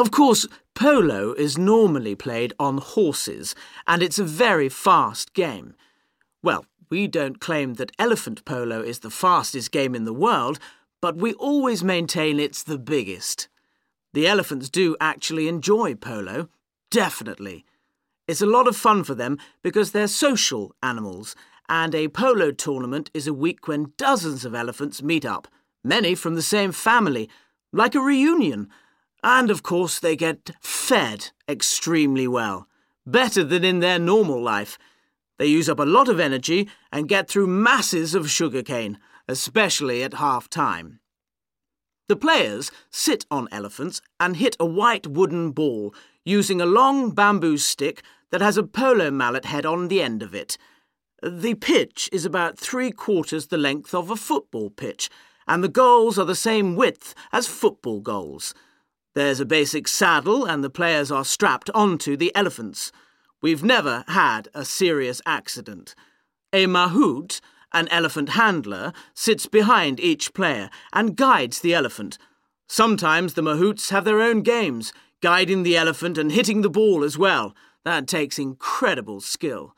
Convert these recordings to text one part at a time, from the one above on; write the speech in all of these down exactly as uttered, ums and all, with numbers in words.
Of course, polo is normally played on horses, and it's a very fast game. Well, we don't claim that elephant polo is the fastest game in the world, but we always maintain it's the biggest. The elephants do actually enjoy polo, definitely. It's a lot of fun for them because they're social animals, and a polo tournament is a week when dozens of elephants meet up, many from the same family, like a reunion. And of course they get fed extremely well, better than in their normal life. They use up a lot of energy and get through masses of sugarcane, especially at half-time. The players sit on elephants and hit a white wooden ball using a long bamboo stick that has a polo mallet head on the end of it. The pitch is about three quarters the length of a football pitch, and the goals are the same width as football goals. There's a basic saddle and the players are strapped onto the elephants. We've never had a serious accident. A mahout, an elephant handler, sits behind each player and guides the elephant. Sometimes the mahouts have their own games, guiding the elephant and hitting the ball as well. That takes incredible skill.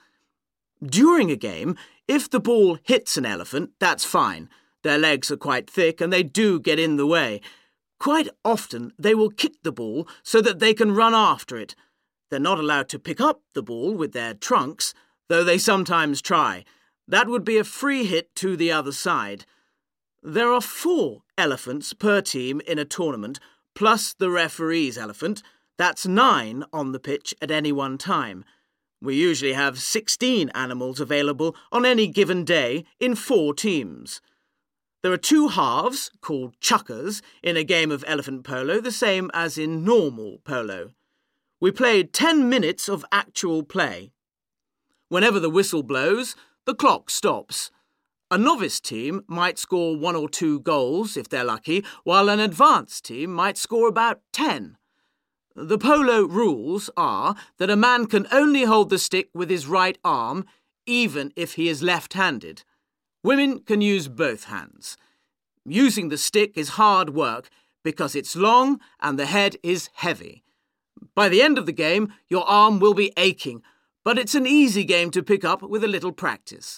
During a game, if the ball hits an elephant, that's fine. Their legs are quite thick and they do get in the way. Quite often they will kick the ball so that they can run after it. They're not allowed to pick up the ball with their trunks, though they sometimes try. That would be a free hit to the other side. There are four elephants per team in a tournament, plus the referee's elephant. That's nine on the pitch at any one time. We usually have sixteen animals available on any given day in four teams. There are two halves, called chukkers, in a game of elephant polo, the same as in normal polo. We played ten minutes of actual play. Whenever the whistle blows, the clock stops. A novice team might score one or two goals if they're lucky, while an advanced team might score about ten. The polo rules are that a man can only hold the stick with his right arm, even if he is left-handed. Women can use both hands. Using the stick is hard work because it's long and the head is heavy. By the end of the game, your arm will be aching, but it's an easy game to pick up with a little practice.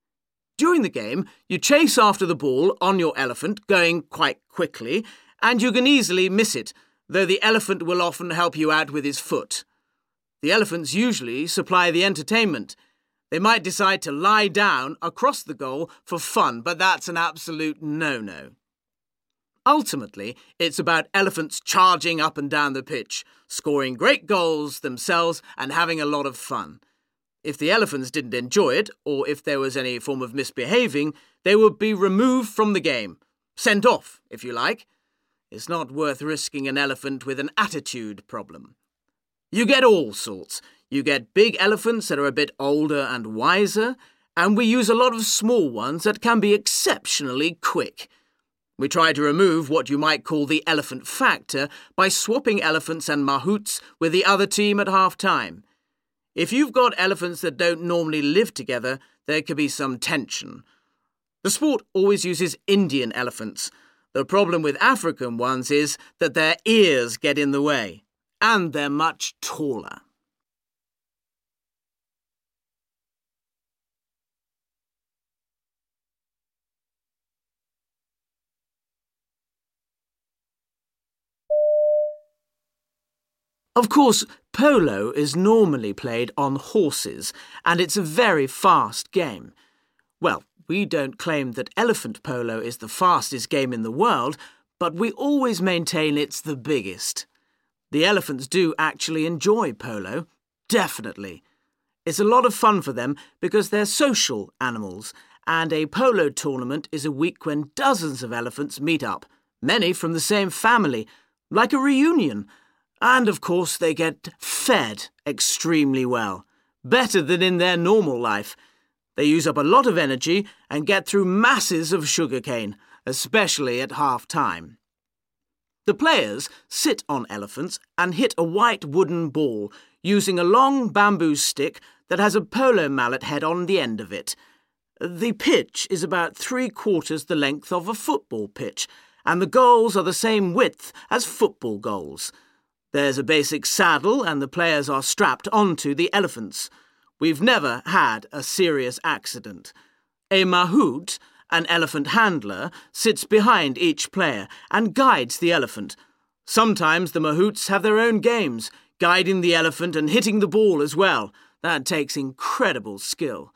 During the game, you chase after the ball on your elephant, going quite quickly, and you can easily miss it, though the elephant will often help you out with his foot. The elephants usually supply the entertainment. They might decide to lie down across the goal for fun, but that's an absolute no-no. Ultimately, it's about elephants charging up and down the pitch, scoring great goals themselves and having a lot of fun. If the elephants didn't enjoy it, or if there was any form of misbehaving, they would be removed from the game. Sent off, if you like. It's not worth risking an elephant with an attitude problem. You get all sorts. You get big elephants that are a bit older and wiser, and we use a lot of small ones that can be exceptionally quick. We try to remove what you might call the elephant factor by swapping elephants and mahouts with the other team at half-time. If you've got elephants that don't normally live together, there could be some tension. The sport always uses Indian elephants. The problem with African ones is that their ears get in the way, and they're much taller. Of course, polo is normally played on horses, and it's a very fast game. Well, we don't claim that elephant polo is the fastest game in the world, but we always maintain it's the biggest. The elephants do actually enjoy polo, definitely. It's a lot of fun for them because they're social animals, and a polo tournament is a week when dozens of elephants meet up, many from the same family, like a reunion. And of course they get fed extremely well, better than in their normal life. They use up a lot of energy and get through masses of sugarcane, especially at half-time. The players sit on elephants and hit a white wooden ball using a long bamboo stick that has a polo mallet head on the end of it. The pitch is about three quarters the length of a football pitch, and the goals are the same width as football goals. There's a basic saddle and the players are strapped onto the elephants. We've never had a serious accident. A mahout, an elephant handler, sits behind each player and guides the elephant. Sometimes the mahouts have their own games, guiding the elephant and hitting the ball as well. That takes incredible skill.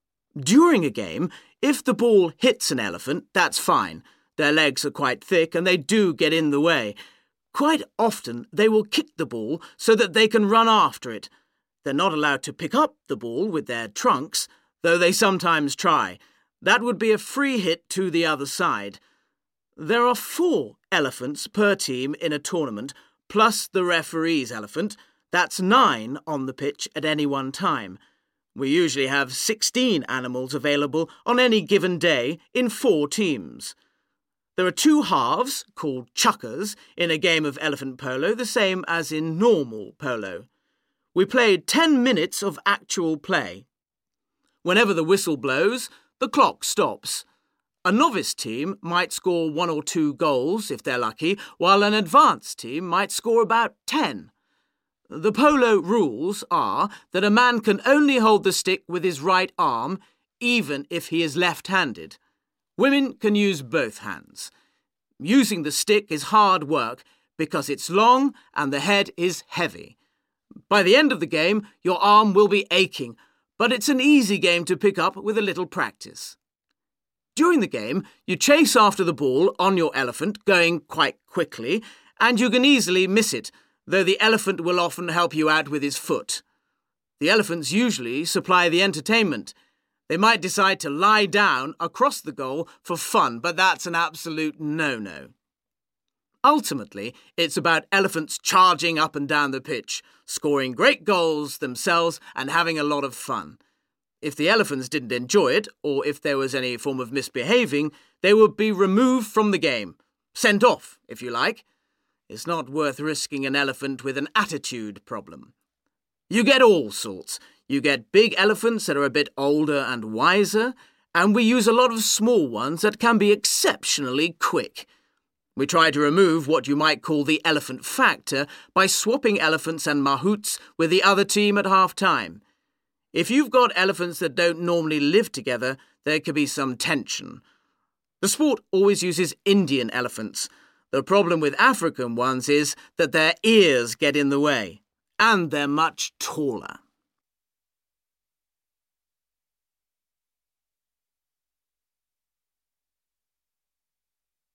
During a game, if the ball hits an elephant, that's fine. Their legs are quite thick and they do get in the way. Quite often they will kick the ball so that they can run after it. They're not allowed to pick up the ball with their trunks, though they sometimes try. That would be a free hit to the other side. There are four elephants per team in a tournament, plus the referee's elephant. That's nine on the pitch at any one time. We usually have sixteen animals available on any given day in four teams. There are two halves, called chukkers, in a game of elephant polo, the same as in normal polo. We played ten minutes of actual play. Whenever the whistle blows, the clock stops. A novice team might score one or two goals, if they're lucky, while an advanced team might score about ten. The polo rules are that a man can only hold the stick with his right arm, even if he is left-handed. Women can use both hands. Using the stick is hard work because it's long and the head is heavy. By the end of the game, your arm will be aching, but it's an easy game to pick up with a little practice. During the game, you chase after the ball on your elephant, going quite quickly, and you can easily miss it, though the elephant will often help you out with his foot. The elephants usually supply the entertainment. They might decide to lie down across the goal for fun, but that's an absolute no-no. Ultimately, it's about elephants charging up and down the pitch, scoring great goals themselves and having a lot of fun. If the elephants didn't enjoy it, or if there was any form of misbehaving, they would be removed from the game. Sent off, if you like. It's not worth risking an elephant with an attitude problem. You get all sorts. You get big elephants that are a bit older and wiser, and we use a lot of small ones that can be exceptionally quick. We try to remove what you might call the elephant factor by swapping elephants and mahouts with the other team at half-time. If you've got elephants that don't normally live together, there could be some tension. The sport always uses Indian elephants. The problem with African ones is that their ears get in the way, and they're much taller.